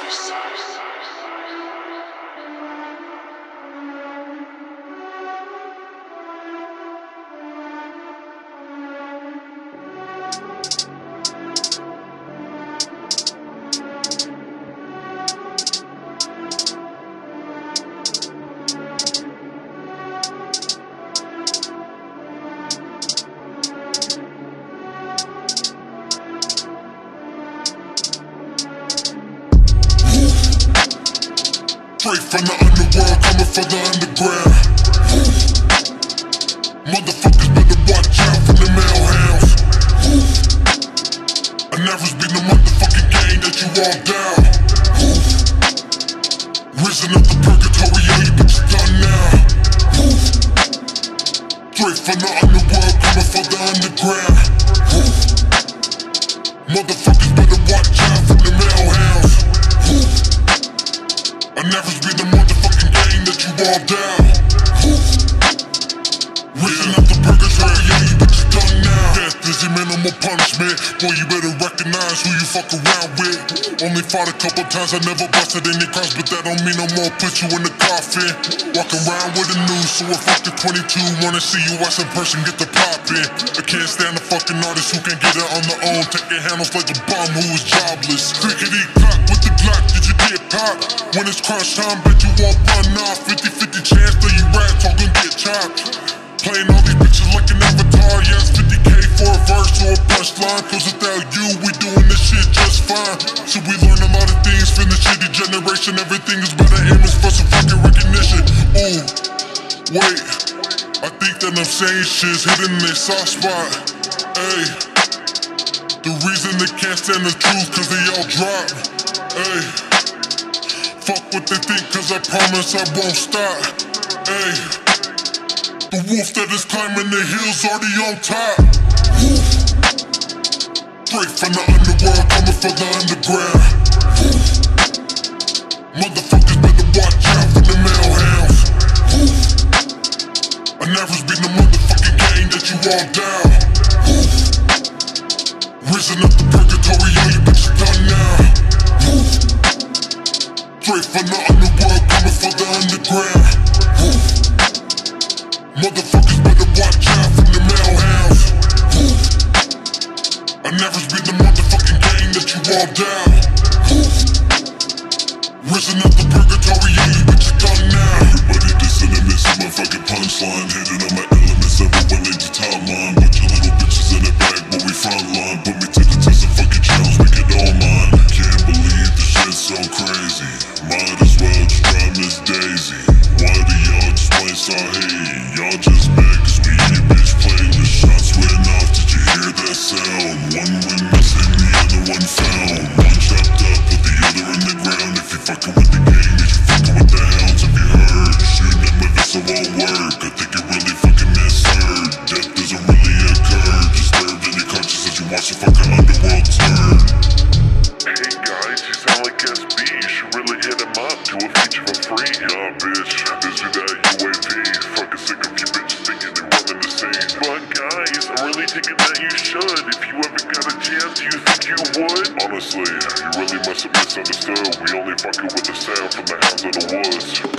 Straight from the underworld, coming for the underground. Motherfuckers better watch out from the mailhounds. I never be the motherfucking gang that you all down. Risen up the purgatory, yeah, you bitches done now. Straight from the underworld, coming for the underground. Motherfuckers better watch out from the mailhounds. I never be the motherfucking gang that you all down. Risen up the purgatory, yeah, you bitches done now. Death is your minimal punishment. Boy, you better recognize who you fuck around with. Only fought a couple times, I never busted any cars, but that don't mean no more. Put you in the coffin. Walk around with a noose, so I fuck the 22. Wanna see you ass in person, get the pop in. I can't stand a fucking artist who can get it on their own. Taking handles like a bum who is jobless. Crickety clock with the Glock, did you get popped? When it's crunch time, bet you won't run off. 50-50 chance that you rats all gon' get chopped. Playing all these bitches like an avatar. Yes, 50K for a verse or a punchline. Cause without you, we doing this shit just fine. So we learn a lot of things from the shitty generation. Everything is by the image for some fucking recognition. Ooh, wait, I think that I'm saying shit's hitting their soft spot. Ayy, the reason they can't stand the truth cause they all drop. Ayy, fuck what they think cause I promise I won't stop. Ayy, the wolf that is climbing the hills already on top. Straight from the underworld, coming for the underground. Motherfuckers better watch out for the mailhounds. I never be the motherfucking gang that you all down. Risen up the purgatory, yeah, you bitches done now. Straight from the underworld, coming for the underground. Motherfuckers better watch out from the mailhounds. I never be the motherfucking gang that you all down. Risen up the purgatory, yeah, you bitches done now. Everybody dissing and missing my fucking punchline. Hitting on my elements, everyone laid the top line. Bunch of little bitches in the back, but we front line. Put me to the test of fucking challenge, make it all mine. Can't believe this shit's so crazy. Might as well just drive Miss Daisy. Why do y'all just waste our hate? Y'all just mad cause we in your bitch playlist. Shots went off, did you hear that sound? One went missing, the other one found. One chopped up, put the other in the ground. If you fucking with the gang, then you fucking with the hounds. Have you heard? Shooting at my vessel won't work. I think you really fucking misheard. Death doesn't really occur. Disturbed in your conscience as you watch the fucking underworld turn. Hey guys, you sound like SB. You should really hit him up, do a feature for free. Nah bitch, this is that UAV. Fucking sick of you bitches thinking they're running the scene. But guys, I'm really thinking that you should. If you ever got a chance, do you think you would? Honestly, you really must have misunderstood. We only fucking with the sound from the hounds of the woods.